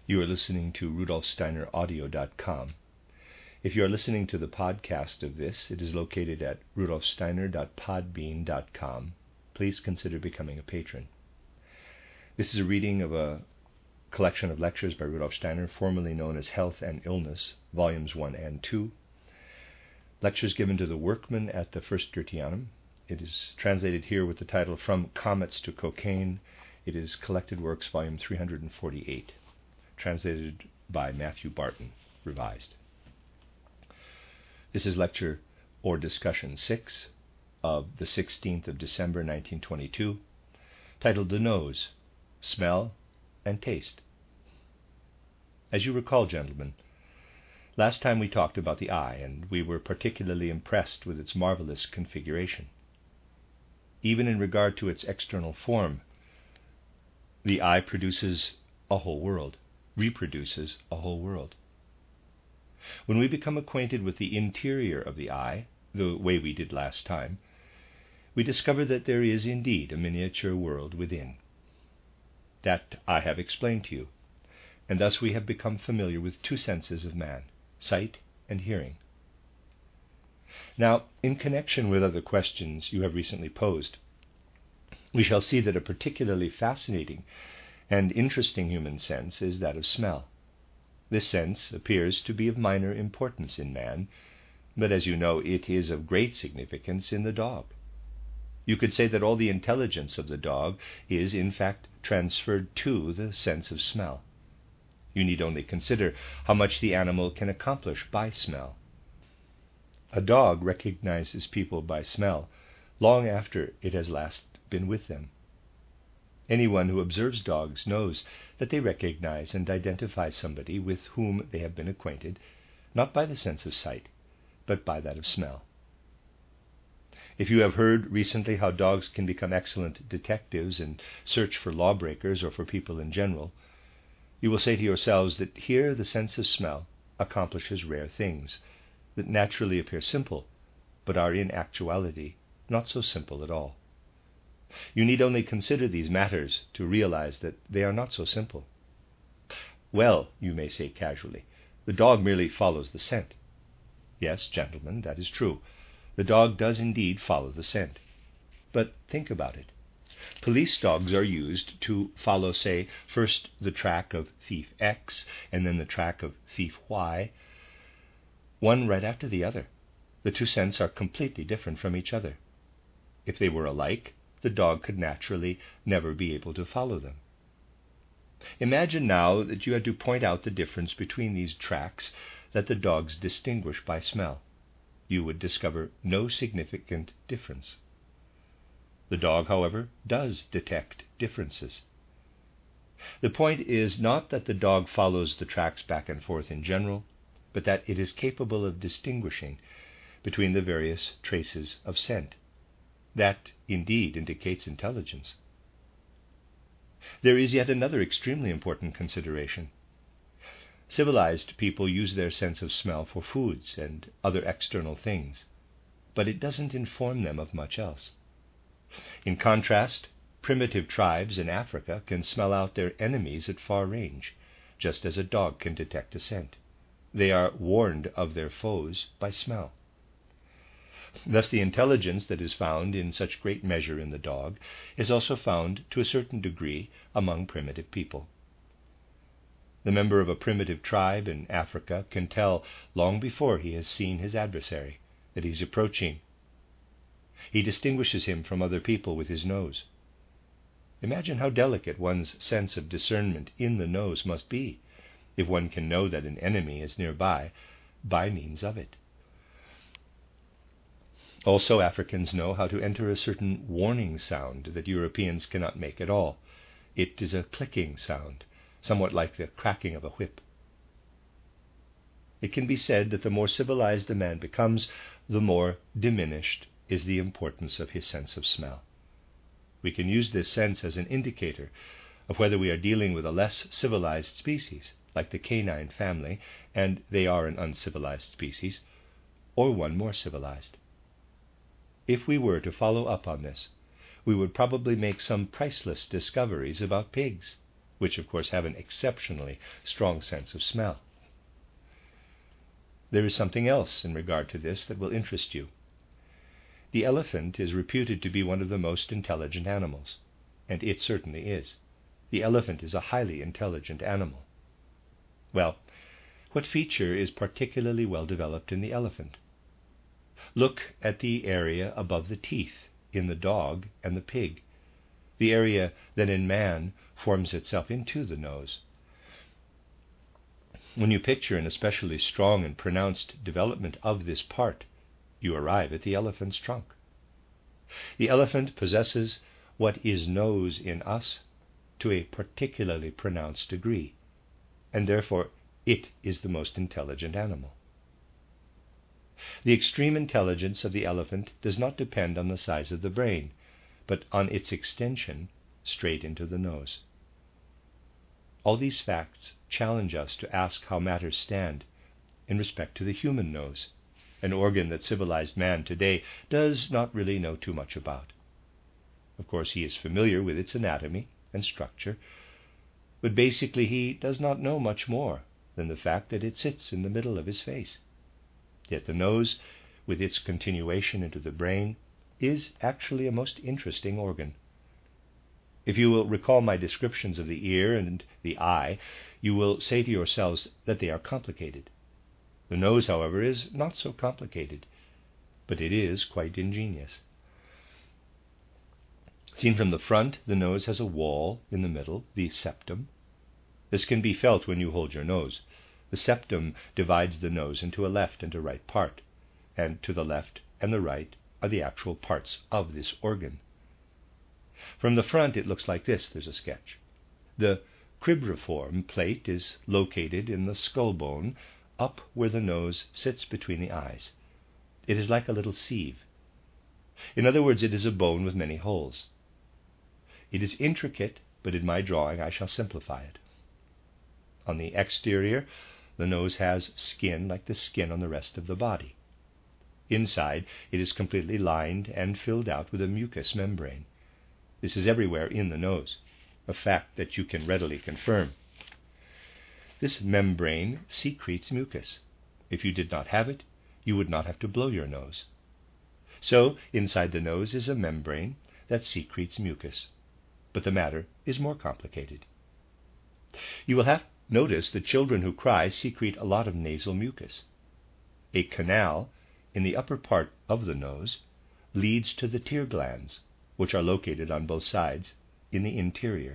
You are listening to rudolfsteineraudio.com. If you are listening to the podcast of this, it is located at rudolfsteiner.podbean.com. Please consider becoming a patron. This is a reading of a collection of lectures by Rudolf Steiner, formerly known as Health and Illness, Volumes 1 and 2. Lectures given to the workmen at the First Goetheanum. It is translated here with the title From Comets to Cocaine. It is Collected Works, Volume 348, translated by Matthew Barton, revised. This is lecture or discussion 6 of the 16th of December 1922, titled The Nose, Smell and Taste. As you recall, gentlemen, last time we talked about the eye, and we were particularly impressed with its marvelous configuration. Even in regard to its external form, the eye produces a whole world, reproduces a whole world. When we become acquainted with the interior of the eye, the way we did last time, we discover that there is indeed a miniature world within. That I have explained to you, and thus we have become familiar with two senses of man, sight and hearing. Now, in connection with other questions you have recently posed, we shall see that a particularly fascinating and interesting human sense is that of smell. This sense appears to be of minor importance in man, but as you know, it is of great significance in the dog. You could say that all the intelligence of the dog is, in fact, transferred to the sense of smell. You need only consider how much the animal can accomplish by smell. A dog recognizes people by smell long after it has last been with them. Anyone who observes dogs knows that they recognize and identify somebody with whom they have been acquainted, not by the sense of sight, but by that of smell. If you have heard recently how dogs can become excellent detectives and search for lawbreakers or for people in general, you will say to yourselves that here the sense of smell accomplishes rare things that naturally appear simple, but are in actuality not so simple at all. You need only consider these matters to realize that they are not so simple. Well, you may say casually, the dog merely follows the scent. Yes, gentlemen, that is true. The dog does indeed follow the scent. But think about it. Police dogs are used to follow, say, first the track of thief X and then the track of thief Y, one right after the other. The two scents are completely different from each other. If they were alike, the dog could naturally never be able to follow them. Imagine now that you had to point out the difference between these tracks that the dogs distinguish by smell. You would discover no significant difference. The dog, however, does detect differences. The point is not that the dog follows the tracks back and forth in general, but that it is capable of distinguishing between the various traces of scent. That, indeed, indicates intelligence. There is yet another extremely important consideration. Civilized people use their sense of smell for foods and other external things, but it doesn't inform them of much else. In contrast, primitive tribes in Africa can smell out their enemies at far range, just as a dog can detect a scent. They are warned of their foes by smell. Thus the intelligence that is found in such great measure in the dog is also found to a certain degree among primitive people. The member of a primitive tribe in Africa can tell long before he has seen his adversary that he is approaching. He distinguishes him from other people with his nose. Imagine how delicate one's sense of discernment in the nose must be if one can know that an enemy is nearby by means of it. Also, Africans know how to enter a certain warning sound that Europeans cannot make at all. It is a clicking sound, somewhat like the cracking of a whip. It can be said that the more civilized a man becomes, the more diminished is the importance of his sense of smell. We can use this sense as an indicator of whether we are dealing with a less civilized species, like the canine family, and they are an uncivilized species, or one more civilized. If we were to follow up on this, we would probably make some priceless discoveries about pigs. which of course have an exceptionally strong sense of smell. There is something else in regard to this that will interest you. The elephant is reputed to be one of the most intelligent animals, and it certainly is. The elephant is a highly intelligent animal. Well, what feature is particularly well developed in the elephant? Look at the area above the teeth in the dog and the pig, the area that in man forms itself into the nose. When you picture an especially strong and pronounced development of this part, you arrive at the elephant's trunk. The elephant possesses what is nose in us to a particularly pronounced degree, and therefore it is the most intelligent animal. The extreme intelligence of the elephant does not depend on the size of the brain, but on its extension straight into the nose. All these facts challenge us to ask how matters stand in respect to the human nose, an organ that civilized man today does not really know too much about. Of course, he is familiar with its anatomy and structure, but basically he does not know much more than the fact that it sits in the middle of his face. Yet the nose, with its continuation into the brain, is actually a most interesting organ. If you will recall my descriptions of the ear and the eye, you will say to yourselves that they are complicated. The nose, however, is not so complicated, but it is quite ingenious. Seen from the front, the nose has a wall in the middle, the septum. This can be felt when you hold your nose. The septum divides the nose into a left and a right part, and to the left and the right are the actual parts of this organ. From the front it looks like this. There's a sketch. The cribriform plate is located in the skull bone up where the nose sits between the eyes. It is like a little sieve. In other words, it is a bone with many holes. It is intricate, but in my drawing I shall simplify it. On the exterior, the nose has skin like the skin on the rest of the body. Inside, it is completely lined and filled out with a mucous membrane. This is everywhere in the nose, a fact that you can readily confirm. This membrane secretes mucus. If you did not have it, you would not have to blow your nose. So, inside the nose is a membrane that secretes mucus. But the matter is more complicated. You will have noticed that children who cry secrete a lot of nasal mucus. A canal in the upper part of the nose leads to the tear glands, which are located on both sides in the interior.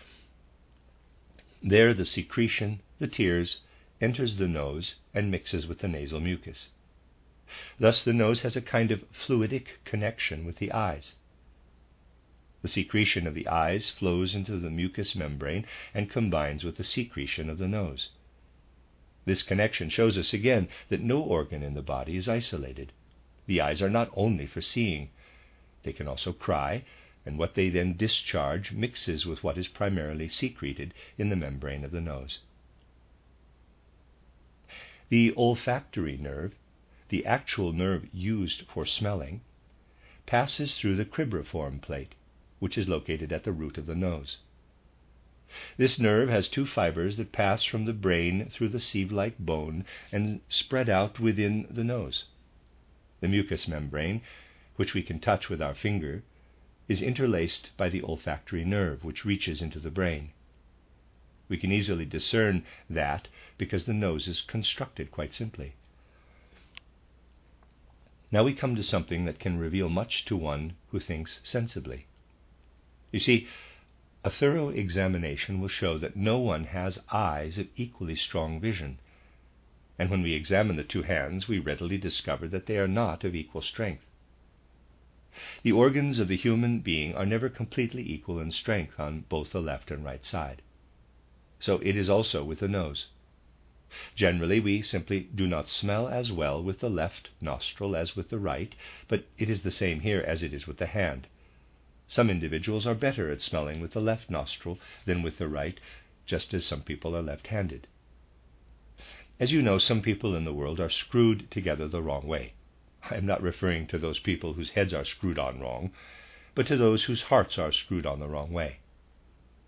There the secretion, the tears, enters the nose and mixes with the nasal mucus. Thus the nose has a kind of fluidic connection with the eyes. The secretion of the eyes flows into the mucous membrane and combines with the secretion of the nose. This connection shows us again that no organ in the body is isolated. The eyes are not only for seeing. They can also cry, and what they then discharge mixes with what is primarily secreted in the membrane of the nose. The olfactory nerve, the actual nerve used for smelling, passes through the cribriform plate, which is located at the root of the nose. This nerve has two fibers that pass from the brain through the sieve-like bone and spread out within the nose. The mucous membrane, which we can touch with our finger, is interlaced by the olfactory nerve, which reaches into the brain. We can easily discern that because the nose is constructed quite simply. Now we come to something that can reveal much to one who thinks sensibly. You see, a thorough examination will show that no one has eyes of equally strong vision, and when we examine the two hands, we readily discover that they are not of equal strength. The organs of the human being are never completely equal in strength on both the left and right side. So it is also with the nose. Generally, we simply do not smell as well with the left nostril as with the right, but it is the same here as it is with the hand. Some individuals are better at smelling with the left nostril than with the right, just as some people are left-handed. As you know, some people in the world are screwed together the wrong way. I am not referring to those people whose heads are screwed on wrong, but to those whose hearts are screwed on the wrong way.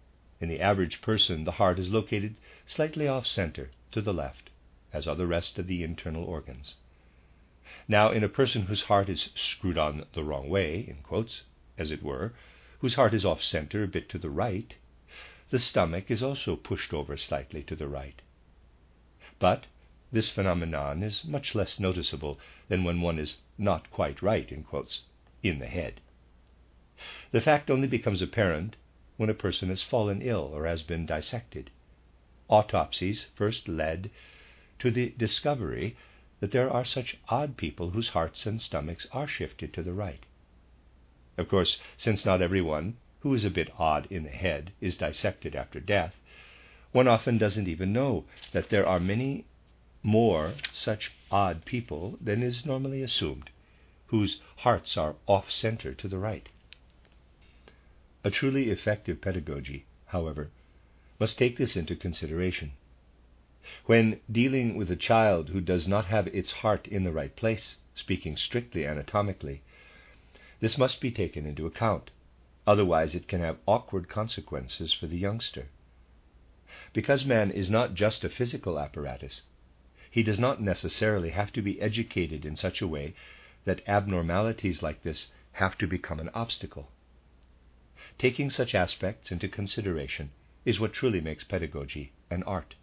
In the average person, the heart is located slightly off-center to the left, as are the rest of the internal organs. Now, in a person whose heart is screwed on the wrong way, in quotes, as it were, whose heart is off-center a bit to the right, the stomach is also pushed over slightly to the right. But this phenomenon is much less noticeable than when one is not quite right, in quotes, in the head. The fact only becomes apparent when a person has fallen ill or has been dissected. Autopsies first led to the discovery that there are such odd people whose hearts and stomachs are shifted to the right. Of course, since not everyone who is a bit odd in the head is dissected after death, one often doesn't even know that there are many more such odd people than is normally assumed, whose hearts are off-center to the right. A truly effective pedagogy, however, must take this into consideration. When dealing with a child who does not have its heart in the right place, speaking strictly anatomically, this must be taken into account. Otherwise, it can have awkward consequences for the youngster. Because man is not just a physical apparatus, he does not necessarily have to be educated in such a way that abnormalities like this have to become an obstacle. Taking such aspects into consideration is what truly makes pedagogy an art.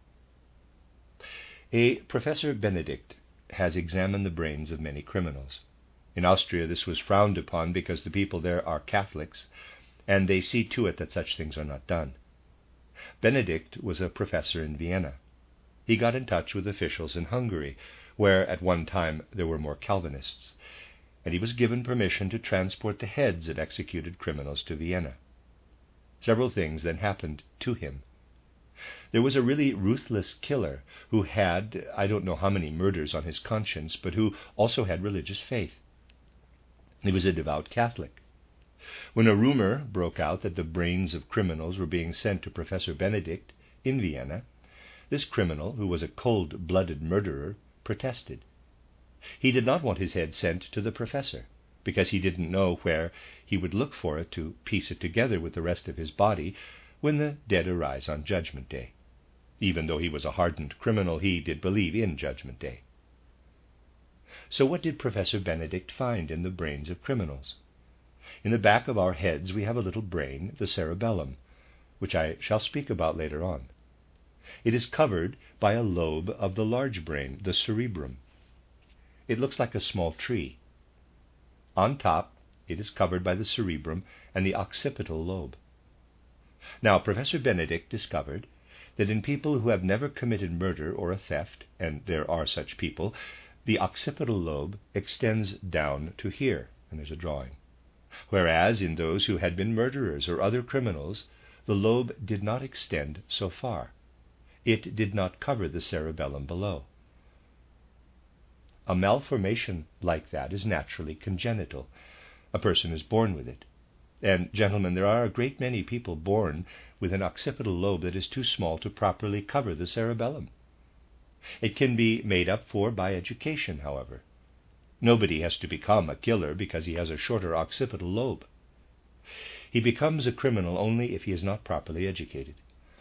A Professor Benedict has examined the brains of many criminals. In Austria, this was frowned upon because the people there are Catholics, and they see to it that such things are not done. Benedict was a professor in Vienna. He got in touch with officials in Hungary, where at one time there were more Calvinists, and he was given permission to transport the heads of executed criminals to Vienna. Several things then happened to him. There was a really ruthless killer who had, I don't know how many murders on his conscience, but who also had religious faith. He was a devout Catholic. When a rumor broke out that the brains of criminals were being sent to Professor Benedict in Vienna, this criminal, who was a cold-blooded murderer, protested. He did not want his head sent to the professor, because he didn't know where he would look for it to piece it together with the rest of his body when the dead arise on Judgment Day. Even though he was a hardened criminal, he did believe in Judgment Day. So what did Professor Benedict find in the brains of criminals? In the back of our heads we have a little brain, the cerebellum, which I shall speak about later on. It is covered by a lobe of the large brain, the cerebrum. It looks like a small tree. On top, it is covered by the cerebrum and the occipital lobe. Now, Professor Benedict discovered that in people who have never committed murder or a theft, and there are such people, the occipital lobe extends down to here, and there's a drawing. Whereas in those who had been murderers or other criminals, the lobe did not extend so far. It did not cover the cerebellum below. A malformation like that is naturally congenital. A person is born with it. And, gentlemen, there are a great many people born with an occipital lobe that is too small to properly cover the cerebellum. It can be made up for by education, however. Nobody has to become a killer because he has a shorter occipital lobe. He becomes a criminal only if he is not properly educated.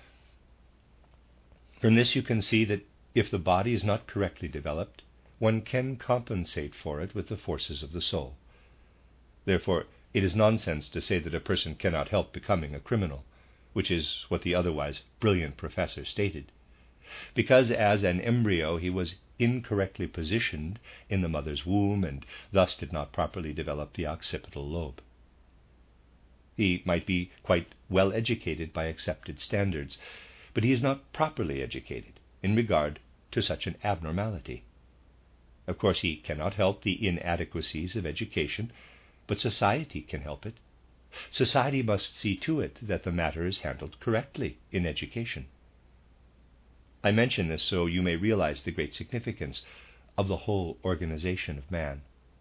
From this you can see that if the body is not correctly developed, one can compensate for it with the forces of the soul. Therefore, it is nonsense to say that a person cannot help becoming a criminal, which is what the otherwise brilliant professor stated, because as an embryo he was incorrectly positioned in the mother's womb and thus did not properly develop the occipital lobe. He might be quite well educated by accepted standards, but he is not properly educated in regard to such an abnormality. Of course, he cannot help the inadequacies of education, but society can help it. Society must see to it that the matter is handled correctly in education. I mention this so you may realize the great significance of the whole organization of man.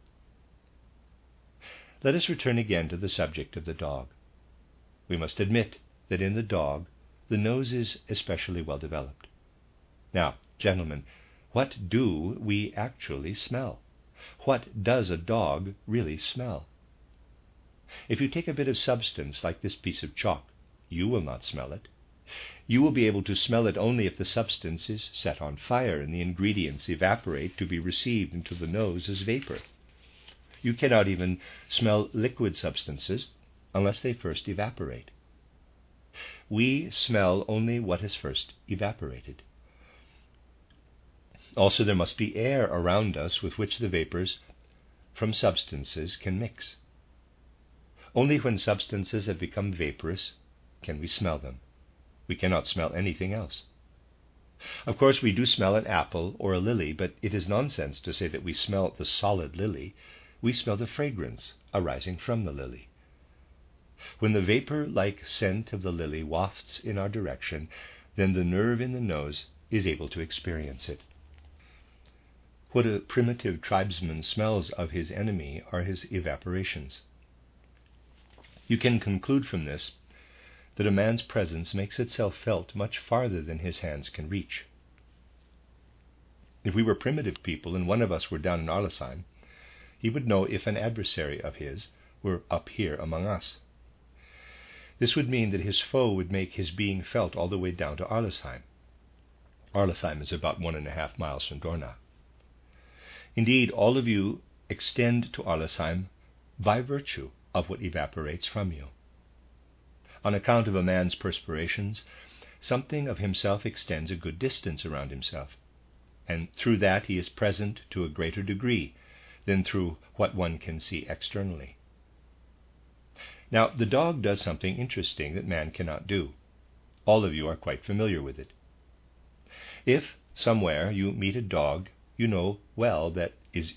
Let us return again to the subject of the dog. We must admit that in the dog, the nose is especially well developed. Now, gentlemen, what do we actually smell? What does a dog really smell? If you take a bit of substance like this piece of chalk, You will not smell it. You will be able to smell it only if the substance is set on fire and the ingredients evaporate to be received into the nose as vapor. You cannot even smell liquid substances unless they first evaporate. We smell only what has first evaporated. Also, there must be air around us with which the vapors from substances can mix. Only when substances have become vaporous can we smell them. We cannot smell anything else. Of course, we do smell an apple or a lily, but it is nonsense to say that we smell the solid lily. We smell the fragrance arising from the lily. When the vapor-like scent of the lily wafts in our direction, then the nerve in the nose is able to experience it. What a primitive tribesman smells of his enemy are his evaporations. You can conclude from this that a man's presence makes itself felt much farther than his hands can reach. If we were primitive people and one of us were down in Arlesheim, he would know if an adversary of his were up here among us. This would mean that his foe would make his being felt all the way down to Arlesheim. Arlesheim is about 1.5 miles from Dornach. Indeed, all of you extend to Arlesheim by virtue of what evaporates from you. On account of a man's perspirations, something of himself extends a good distance around himself, and through that he is present to a greater degree than through what one can see externally. Now, the dog does something interesting that man cannot do. All of you are quite familiar with it. If somewhere you meet a dog, you know well that is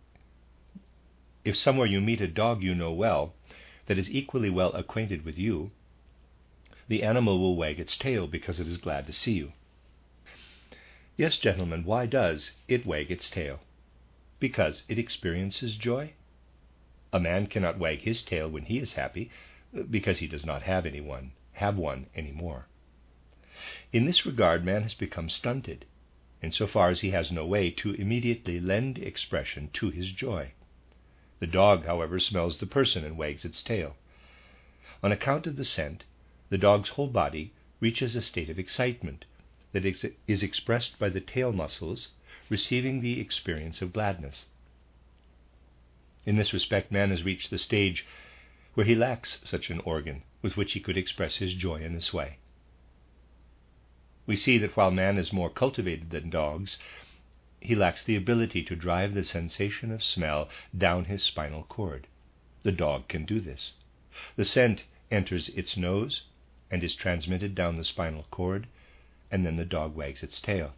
equally well acquainted with you, the animal will wag its tail because it is glad to see you. Yes, gentlemen, why does it wag its tail? Because it experiences joy? A man cannot wag his tail when he is happy, because he does not have one anymore. In this regard, man has become stunted, insofar as he has no way to immediately lend expression to his joy. The dog, however, smells the person and wags its tail. On account of the scent, the dog's whole body reaches a state of excitement that is expressed by the tail muscles receiving the experience of gladness. In this respect, man has reached the stage where he lacks such an organ with which he could express his joy in this way. We see that while man is more cultivated than dogs, he lacks the ability to drive the sensation of smell down his spinal cord. The dog can do this. The scent enters its nose and is transmitted down the spinal cord, and then the dog wags its tail.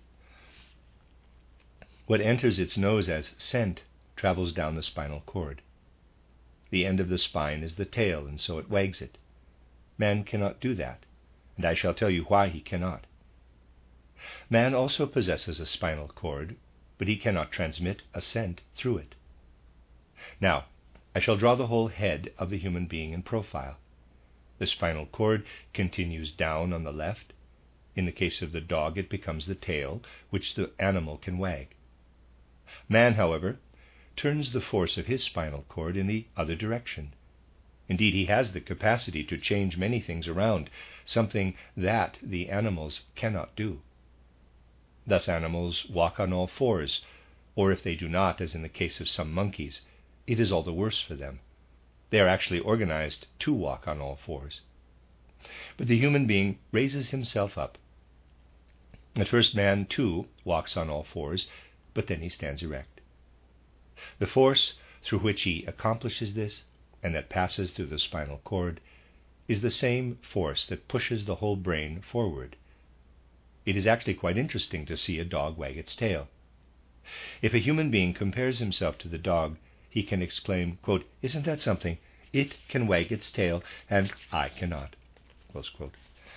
What enters its nose as scent travels down the spinal cord. The end of the spine is the tail, and so it wags it. Man cannot do that, and I shall tell you why he cannot. Man also possesses a spinal cord, but he cannot transmit a scent through it. Now, I shall draw the whole head of the human being in profile. The spinal cord continues down on the left. In the case of the dog, it becomes the tail, which the animal can wag. Man, however, turns the force of his spinal cord in the other direction. Indeed, he has the capacity to change many things around, something that the animals cannot do. Thus animals walk on all fours, or if they do not, as in the case of some monkeys, it is all the worse for them. They are actually organized to walk on all fours. But the human being raises himself up. At first, man, too, walks on all fours, but then he stands erect. The force through which he accomplishes this, and that passes through the spinal cord, is the same force that pushes the whole brain forward. It is actually quite interesting to see a dog wag its tail. If a human being compares himself to the dog, he can exclaim, quote, "Isn't that something? It can wag its tail, and I cannot." Close quote.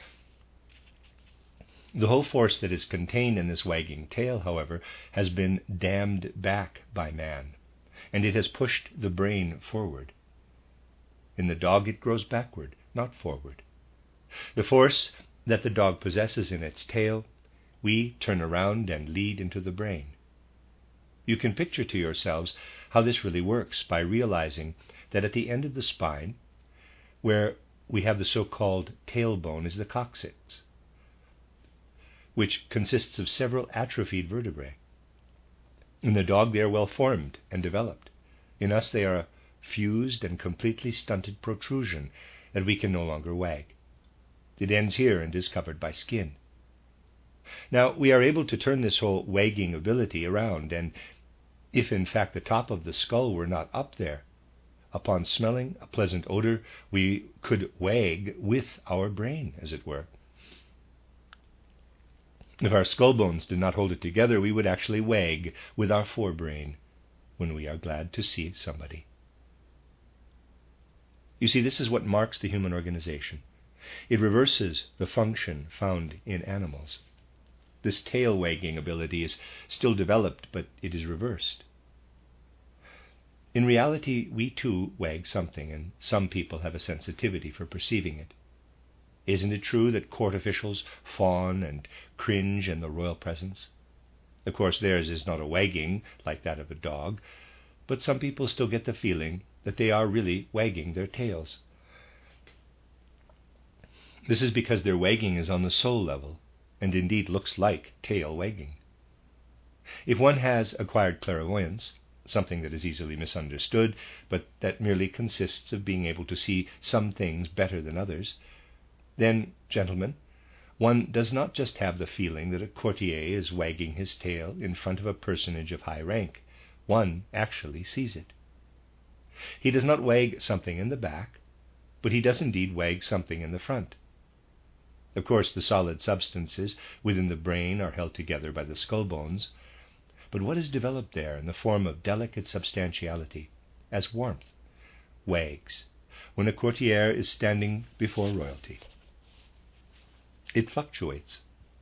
The whole force that is contained in this wagging tail, however, has been dammed back by man, and it has pushed the brain forward. In the dog it grows backward, not forward. The force that the dog possesses in its tail, we turn around and lead into the brain. You can picture to yourselves how this really works by realizing that at the end of the spine, where we have the so-called tailbone is the coccyx, which consists of several atrophied vertebrae. In the dog, they are well formed and developed. In us, they are a fused and completely stunted protrusion that we can no longer wag. It ends here and is covered by skin. Now, we are able to turn this whole wagging ability around, and if in fact the top of the skull were not up there, upon smelling a pleasant odor, we could wag with our brain, as it were. If our skull bones did not hold it together, we would actually wag with our forebrain when we are glad to see somebody. You see, this is what marks the human organization. It reverses the function found in animals. This tail wagging ability is still developed, but it is reversed. In reality, we too wag something, and some people have a sensitivity for perceiving it. Isn't it true that court officials fawn and cringe in the royal presence? Of course, theirs is not a wagging like that of a dog, but some people still get the feeling that they are really wagging their tails. This is because their wagging is on the soul level, and indeed looks like tail wagging. If one has acquired clairvoyance, something that is easily misunderstood, but that merely consists of being able to see some things better than others, then, gentlemen, one does not just have the feeling that a courtier is wagging his tail in front of a personage of high rank. One actually sees it. He does not wag something in the back, but he does indeed wag something in the front. Of course, the solid substances within the brain are held together by the skull bones, but what is developed there in the form of delicate substantiality, as warmth, wags when a courtier is standing before royalty. It fluctuates.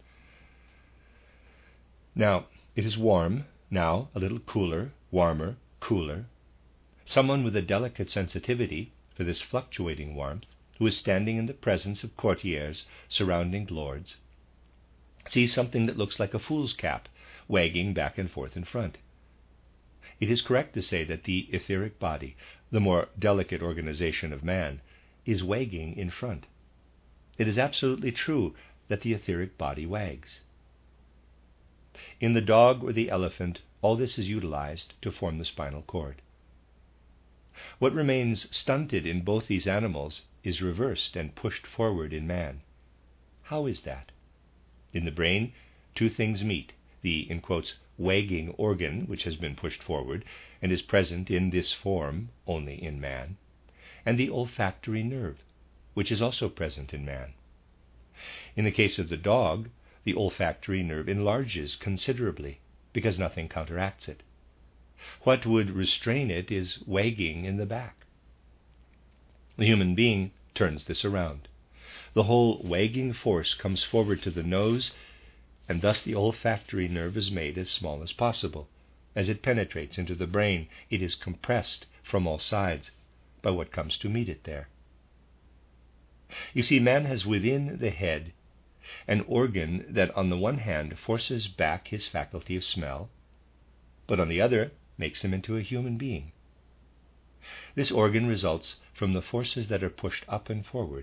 Now, it is warm, now a little cooler, warmer, cooler. Someone with a delicate sensitivity for this fluctuating warmth, who is standing in the presence of courtiers surrounding lords, sees something that looks like a fool's cap wagging back and forth in front. It is correct to say that the etheric body, the more delicate organization of man, is wagging in front. It is absolutely true that the etheric body wags. In the dog or the elephant, all this is utilized to form the spinal cord. What remains stunted in both these animals is reversed and pushed forward in man. How is that? In the brain, two things meet: the, in quotes, wagging organ, which has been pushed forward and is present in this form only in man, and the olfactory nerve, which is also present in man. In the case of the dog, the olfactory nerve enlarges considerably because nothing counteracts it. What would restrain it is wagging in the back. The human being turns this around. The whole wagging force comes forward to the nose, and thus the olfactory nerve is made as small as possible. As it penetrates into the brain, it is compressed from all sides by what comes to meet it there. You see, man has within the head an organ that on the one hand forces back his faculty of smell, but on the other makes him into a human being. This organ results from the forces that are pushed up and forward.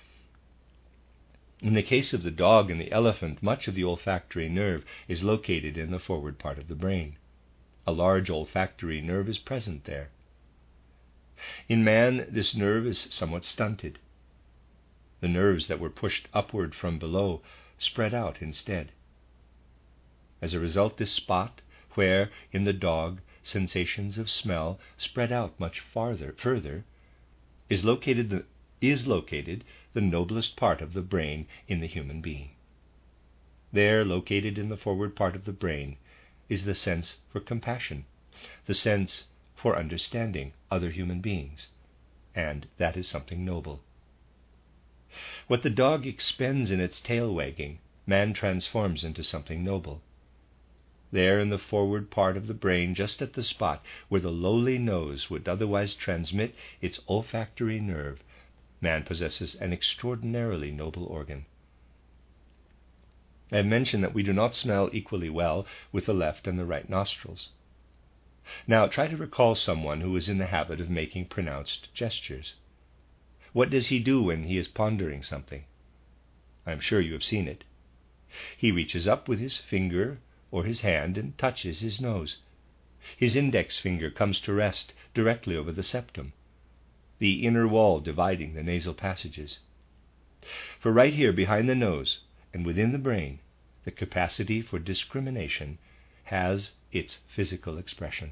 In the case of the dog and the elephant, much of the olfactory nerve is located in the forward part of the brain. A large olfactory nerve is present there. In man, this nerve is somewhat stunted. The nerves that were pushed upward from below spread out instead. As a result, this spot, where in the dog sensations of smell spread out much further, is located the noblest part of the brain in the human being. There, located in the forward part of the brain, is the sense for compassion, the sense for understanding other human beings, and that is something noble. What the dog expends in its tail wagging, man transforms into something noble. There in the forward part of the brain, just at the spot where the lowly nose would otherwise transmit its olfactory nerve, man possesses an extraordinarily noble organ. I have mentioned that we do not smell equally well with the left and the right nostrils. Now try to recall someone who is in the habit of making pronounced gestures. What does he do when he is pondering something? I am sure you have seen it. He reaches up with his finger or his hand and touches his nose. His index finger comes to rest directly over the septum, the inner wall dividing the nasal passages. For right here behind the nose and within the brain, the capacity for discrimination has its physical expression.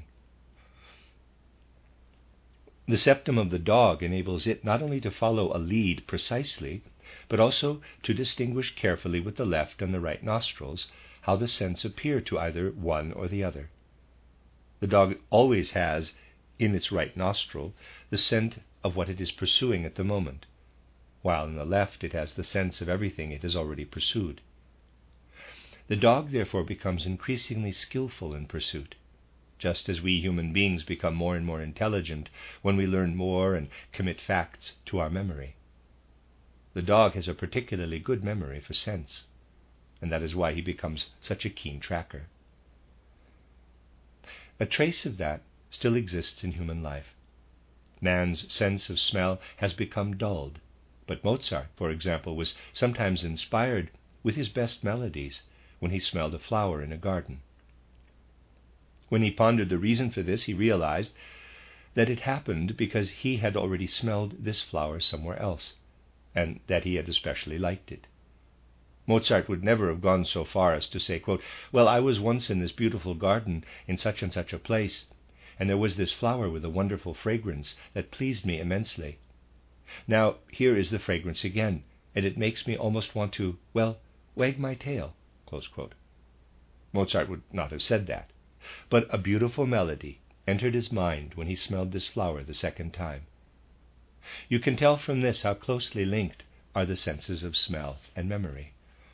The septum of the dog enables it not only to follow a lead precisely, but also to distinguish carefully with the left and the right nostrils how the scents appear to either one or the other. The dog always has in its right nostril the scent of what it is pursuing at the moment, while in the left it has the sense of everything it has already pursued. The dog therefore becomes increasingly skillful in pursuit, just as we human beings become more and more intelligent when we learn more and commit facts to our memory. The dog has a particularly good memory for scents, and that is why he becomes such a keen tracker. A trace of that still exists in human life. Man's sense of smell has become dulled, but Mozart, for example, was sometimes inspired with his best melodies when he smelled a flower in a garden. When he pondered the reason for this, he realized that it happened because he had already smelled this flower somewhere else, and that he had especially liked it. Mozart would never have gone so far as to say, quote, "Well, I was once in this beautiful garden in such and such a place, and there was this flower with a wonderful fragrance that pleased me immensely. Now, here is the fragrance again, and it makes me almost want to, well, wag my tail," close quote. Mozart would not have said that, but a beautiful melody entered his mind when he smelled this flower the second time. You can tell from this how closely linked are the senses of smell and memory.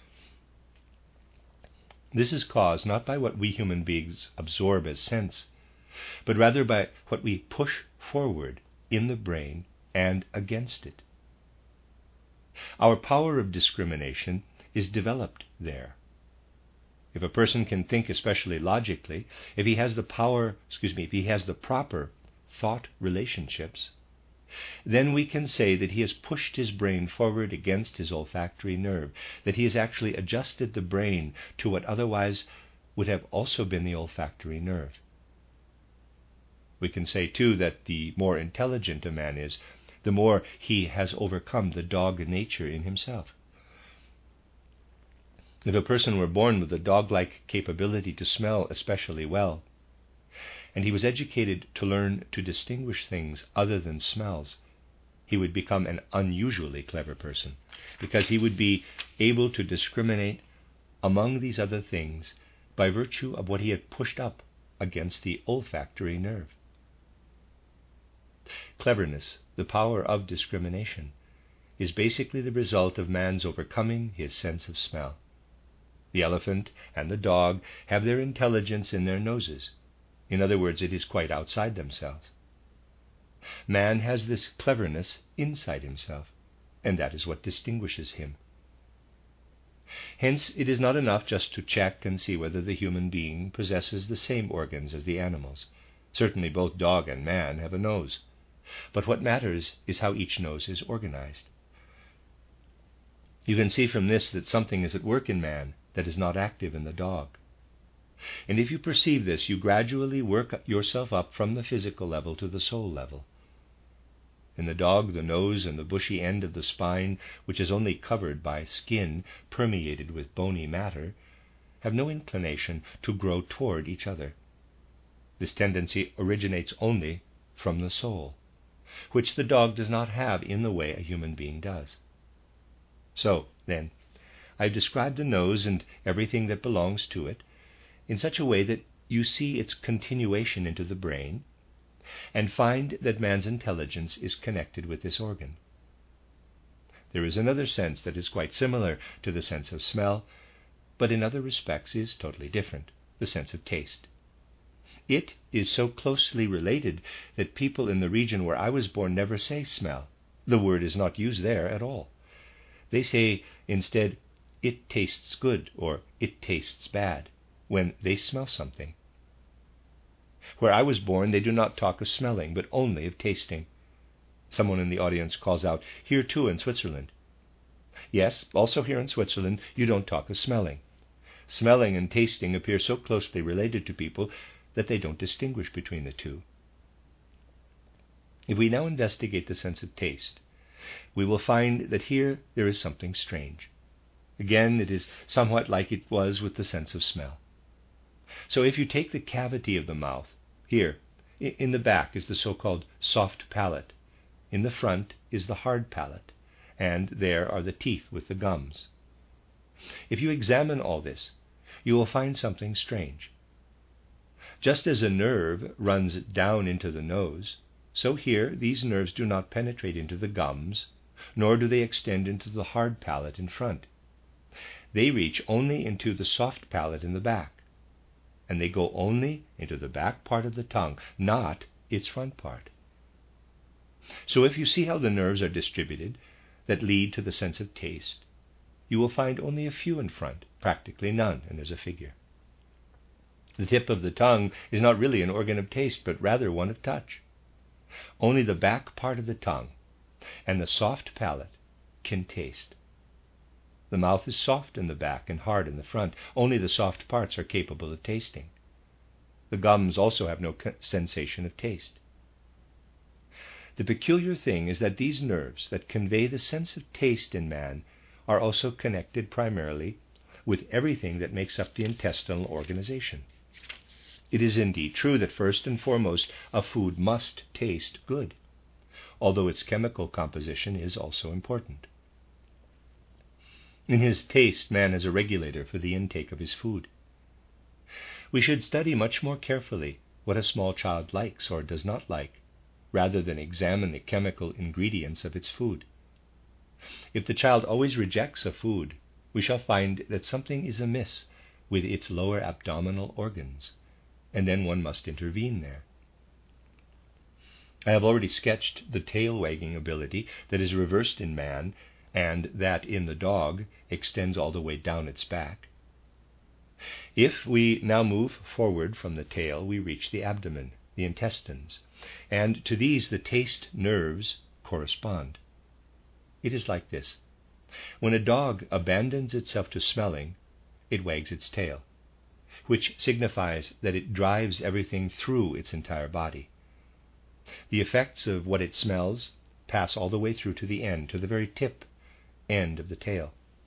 This is caused not by what we human beings absorb as sense, but rather by what we push forward in the brain and against it. Our power of discrimination is developed there. If a person can think especially logically, if he has the proper thought relationships, then we can say that he has pushed his brain forward against his olfactory nerve, that he has actually adjusted the brain to what otherwise would have also been the olfactory nerve. We can say, too, that the more intelligent a man is, the more he has overcome the dog nature in himself. If a person were born with a dog-like capability to smell especially well, and he was educated to learn to distinguish things other than smells, he would become an unusually clever person, because he would be able to discriminate among these other things by virtue of what he had pushed up against the olfactory nerve. Cleverness, the power of discrimination, is basically the result of man's overcoming his sense of smell. The elephant and the dog have their intelligence in their noses. In other words, it is quite outside themselves. Man has this cleverness inside himself, and that is what distinguishes him. Hence, it is not enough just to check and see whether the human being possesses the same organs as the animals. Certainly both dog and man have a nose, but what matters is how each nose is organized. You can see from this that something is at work in man that is not active in the dog. And if you perceive this, you gradually work yourself up from the physical level to the soul level. In the dog, the nose and the bushy end of the spine, which is only covered by skin permeated with bony matter, have no inclination to grow toward each other. This tendency originates only from the soul, which the dog does not have in the way a human being does. So, then, I've described the nose and everything that belongs to it in such a way that you see its continuation into the brain and find that man's intelligence is connected with this organ. There is another sense that is quite similar to the sense of smell, but in other respects is totally different, the sense of taste. It is so closely related that people in the region where I was born never say smell. The word is not used there at all. They say instead, "It tastes good," or "It tastes bad," when they smell something. Where I was born, they do not talk of smelling, but only of tasting. Someone in the audience calls out, "Here too in Switzerland." Yes, also here in Switzerland, you don't talk of smelling. Smelling and tasting appear so closely related to people that they don't distinguish between the two. If we now investigate the sense of taste, we will find that here there is something strange. Again, it is somewhat like it was with the sense of smell. So if you take the cavity of the mouth, here, in the back is the so-called soft palate, in the front is the hard palate, and there are the teeth with the gums. If you examine all this, you will find something strange. Just as a nerve runs down into the nose, so here these nerves do not penetrate into the gums, nor do they extend into the hard palate in front. They reach only into the soft palate in the back, and they go only into the back part of the tongue, not its front part. So if you see how the nerves are distributed that lead to the sense of taste, you will find only a few in front, practically none, and there's a figure. The tip of the tongue is not really an organ of taste, but rather one of touch. Only the back part of the tongue and the soft palate can taste. The mouth is soft in the back and hard in the front. Only the soft parts are capable of tasting. The gums also have no sensation of taste. The peculiar thing is that these nerves that convey the sense of taste in man are also connected primarily with everything that makes up the intestinal organization. It is indeed true that first and foremost a food must taste good, although its chemical composition is also important. In his taste, man is a regulator for the intake of his food. We should study much more carefully what a small child likes or does not like, rather than examine the chemical ingredients of its food. If the child always rejects a food, we shall find that something is amiss with its lower abdominal organs, and then one must intervene there. I have already sketched the tail-wagging ability that is reversed in man, and that in the dog extends all the way down its back. If we now move forward from the tail, we reach the abdomen, the intestines, and to these the taste nerves correspond. It is like this. When a dog abandons itself to smelling, it wags its tail, which signifies that it drives everything through its entire body. The effects of what it smells pass all the way through to the end, to the very end of the tail.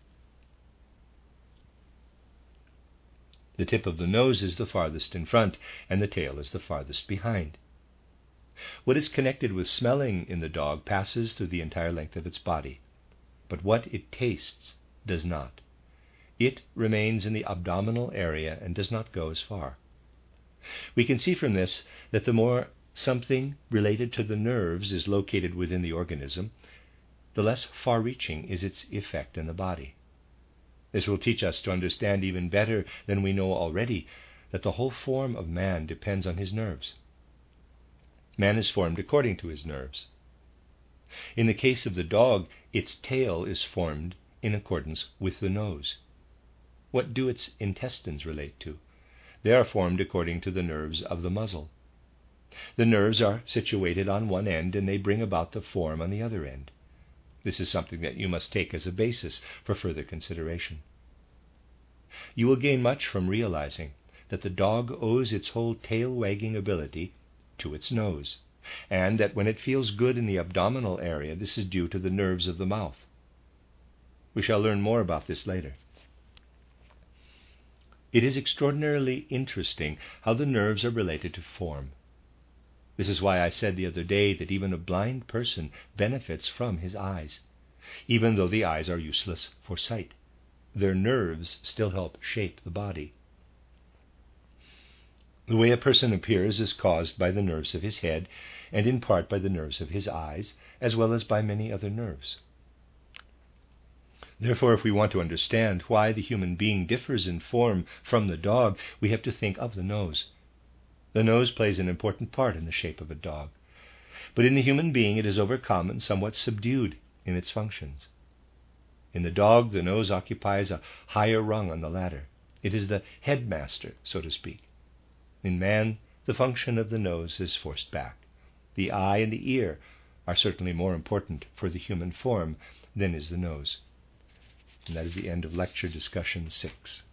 The tip of the nose is the farthest in front, and the tail is the farthest behind. What is connected with smelling in the dog passes through the entire length of its body, but what it tastes does not. It remains in the abdominal area and does not go as far. We can see from this that the more something related to the nerves is located within the organism, the less far-reaching is its effect in the body. This will teach us to understand even better than we know already that the whole form of man depends on his nerves. Man is formed according to his nerves. In the case of the dog, its tail is formed in accordance with the nose. What do its intestines relate to? They are formed according to the nerves of the muzzle. The nerves are situated on one end, and they bring about the form on the other end. This is something that you must take as a basis for further consideration. You will gain much from realizing that the dog owes its whole tail-wagging ability to its nose, and that when it feels good in the abdominal area, this is due to the nerves of the mouth. We shall learn more about this later. It is extraordinarily interesting how the nerves are related to form. This is why I said the other day that even a blind person benefits from his eyes. Even though the eyes are useless for sight, their nerves still help shape the body. The way a person appears is caused by the nerves of his head, and in part by the nerves of his eyes, as well as by many other nerves. Therefore, if we want to understand why the human being differs in form from the dog, we have to think of the nose. The nose plays an important part in the shape of a dog. But in the human being it is overcome and somewhat subdued in its functions. In the dog, the nose occupies a higher rung on the ladder. It is the headmaster, so to speak. In man, the function of the nose is forced back. The eye and the ear are certainly more important for the human form than is the nose. And that is the end of lecture discussion 6.